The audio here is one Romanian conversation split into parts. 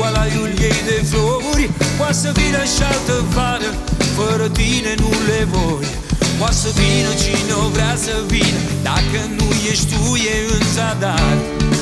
oalaiul ei de flori. Poate să vină și altă vară, fără tine nu le voi. Poate să vină cine o vrea să vină, dacă nu ești tu e în zadar.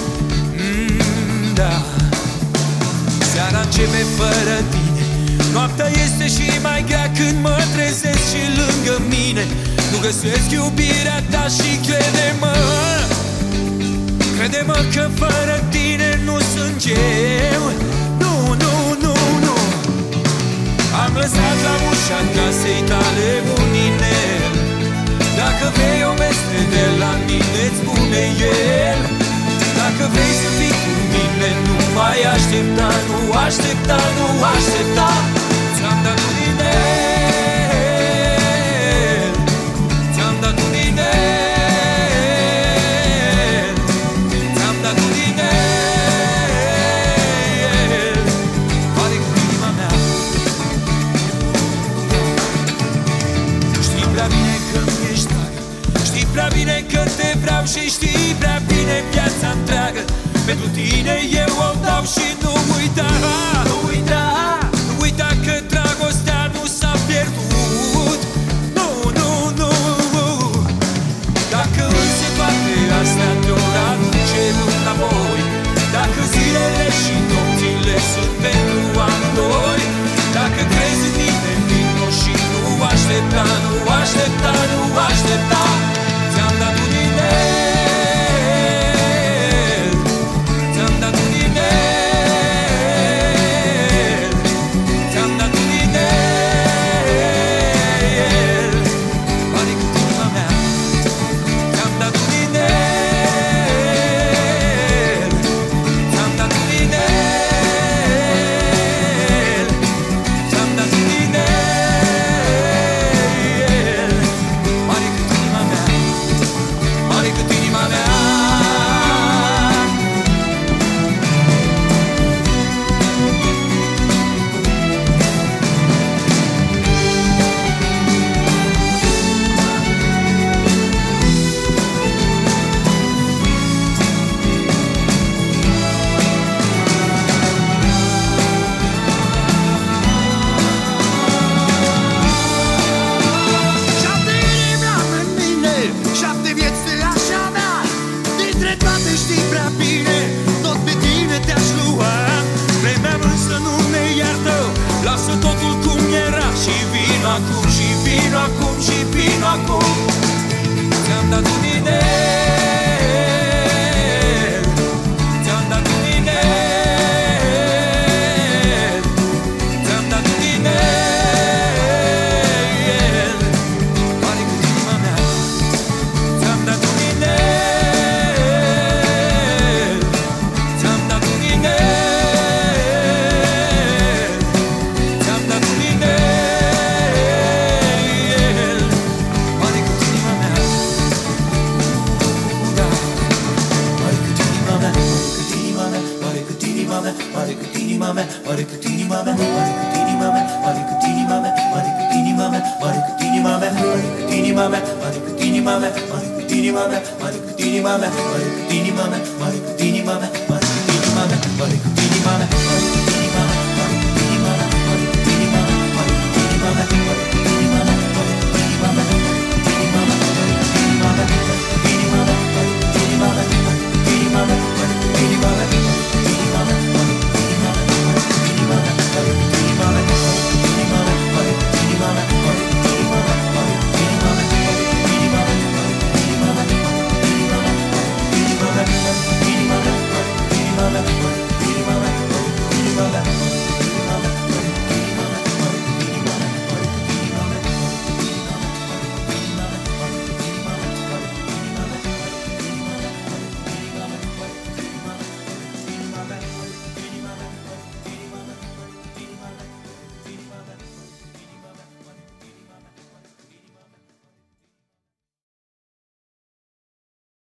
Da. Seara începe fără tine, noaptea este și mai grea când mă trezesc și lângă mine nu găsesc iubirea ta și crede-mă, crede-mă că fără tine nu sunt eu. Nu, nu, nu, nu. Am lăsat la ușa casei tale un inel, dacă vrei o veste de la mine-ți spune el. Dacă vrei să fii cu mine, nu mai aștepta, nu aștepta, nu aștepta. Ți-am dat un inel, ți-am dat un inel, ți-am dat un inel. Pare cu inima mea. Știi prea bine că mi-ești dragă, știi prea bine că te vreau și știi prea bine viața întreagă. Pentru tine eu o dau și nu uita, nu uita, nu uita că dragostea nu s-a pierdut. Nu, nu, nu. Dacă însă toate astea te-or aduce înapoi, dacă zilele și nopțile sunt pentru amândoi, dacă crezi în mine, vino și nu aștepta, nu aștepta, nu aștepta. Ți-am dat un inel, ți-am dat un inel, ți-am dat un inel. Pare cât inima mea. Ți-am dat un inel, ți-am dat un inel, ți-am dat un inel. Pare cât inima mea, pare cât inima mea. Șapte inimi am în mine, șapte vieți aș avea. Dintre toate știi prea bine, tot pe tine te-aș lua. Vremea însă nu ne iartă, lasă totul cum era și vino acum, și vino acum, și vino acum. Ți-am dat un inel, ți-am dat un inel, ți-am dat un inel. Pare cât inima mea. Ți-am dat un inel, ți-am dat un inel, ți-am dat un inel. Pare cât inima mea. Da. Pare cât inima mea, pare cât inima mea, pare cât inima mea, pare cât inima mea, pare cât inima mea, pare cât inima mea, pare cât inima mea, pare cât inima mea, pare cât inima mea, pare cât inima mea, pare cât inima mea, pare cât inima mea, pare cât inima mea, pare cât